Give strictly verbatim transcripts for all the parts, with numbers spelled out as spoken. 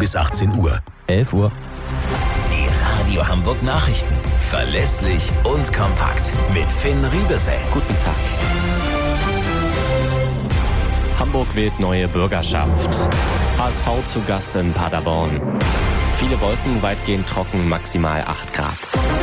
bis achtzehn Uhr. elf Uhr. Die Radio Hamburg Nachrichten. Verlässlich und kompakt. Mit Finn Riebesell. Guten Tag. Hamburg wählt neue Bürgerschaft. H S V zu Gast in Paderborn. Viele Wolken, weitgehend trocken, maximal acht Grad.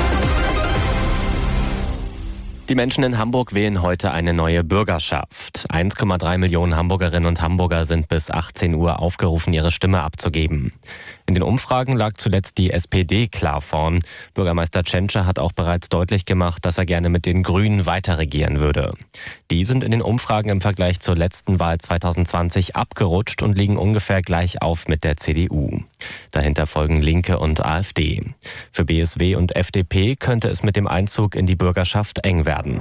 Die Menschen in Hamburg wählen heute eine neue Bürgerschaft. eins Komma drei Millionen Hamburgerinnen und Hamburger sind bis achtzehn Uhr aufgerufen, ihre Stimme abzugeben. In den Umfragen lag zuletzt die S P D klar vorn. Bürgermeister Tschentscher hat auch bereits deutlich gemacht, dass er gerne mit den Grünen weiter regieren würde. Die sind in den Umfragen im Vergleich zur letzten Wahl zwanzig zwanzig abgerutscht und liegen ungefähr gleich auf mit der C D U. Dahinter folgen Linke und A f D. Für B S W und F D P könnte es mit dem Einzug in die Bürgerschaft eng werden.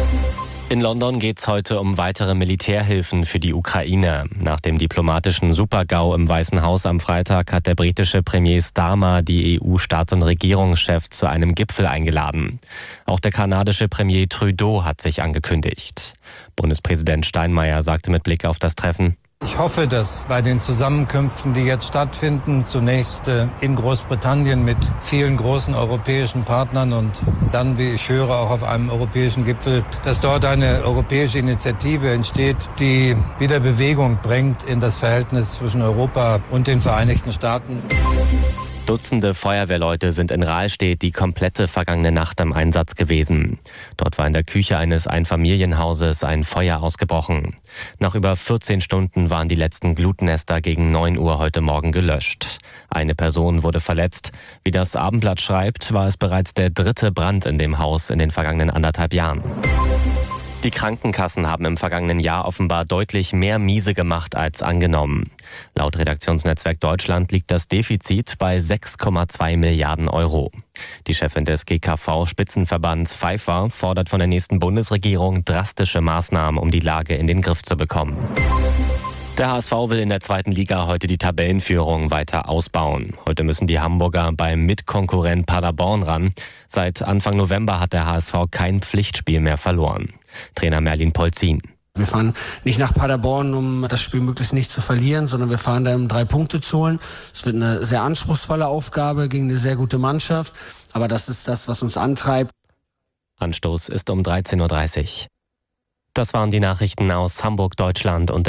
In London geht es heute um weitere Militärhilfen für die Ukraine. Nach dem diplomatischen Super-GAU im Weißen Haus am Freitag hat der britische Premier Starmer die E U-Staats- und Regierungschefs zu einem Gipfel eingeladen. Auch der kanadische Premier Trudeau hat sich angekündigt. Bundespräsident Steinmeier sagte mit Blick auf das Treffen: Ich hoffe, dass bei den Zusammenkünften, die jetzt stattfinden, zunächst in Großbritannien mit vielen großen europäischen Partnern und dann, wie ich höre, auch auf einem europäischen Gipfel, dass dort eine europäische Initiative entsteht, die wieder Bewegung bringt in das Verhältnis zwischen Europa und den Vereinigten Staaten. Dutzende Feuerwehrleute sind in Rahlstedt die komplette vergangene Nacht im Einsatz gewesen. Dort war in der Küche eines Einfamilienhauses ein Feuer ausgebrochen. Nach über vierzehn Stunden waren die letzten Glutnester gegen neun Uhr heute Morgen gelöscht. Eine Person wurde verletzt. Wie das Abendblatt schreibt, war es bereits der dritte Brand in dem Haus in den vergangenen anderthalb Jahren. Die Krankenkassen haben im vergangenen Jahr offenbar deutlich mehr Miese gemacht als angenommen. Laut Redaktionsnetzwerk Deutschland liegt das Defizit bei sechs Komma zwei Milliarden Euro. Die Chefin des G K V-Spitzenverbands Pfeiffer fordert von der nächsten Bundesregierung drastische Maßnahmen, um die Lage in den Griff zu bekommen. Der H S V will in der zweiten Liga heute die Tabellenführung weiter ausbauen. Heute müssen die Hamburger beim Mitkonkurrent Paderborn ran. Seit Anfang November hat der H S V kein Pflichtspiel mehr verloren. Trainer Merlin Polzin: Wir fahren nicht nach Paderborn, um das Spiel möglichst nicht zu verlieren, sondern wir fahren da, um drei Punkte zu holen. Es wird eine sehr anspruchsvolle Aufgabe gegen eine sehr gute Mannschaft. Aber das ist das, was uns antreibt. Anstoß ist um dreizehn Uhr dreißig. Das waren die Nachrichten aus Hamburg, Deutschland und